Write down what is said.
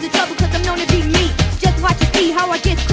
trouble cause I'm known to be me. Just watch and see how I get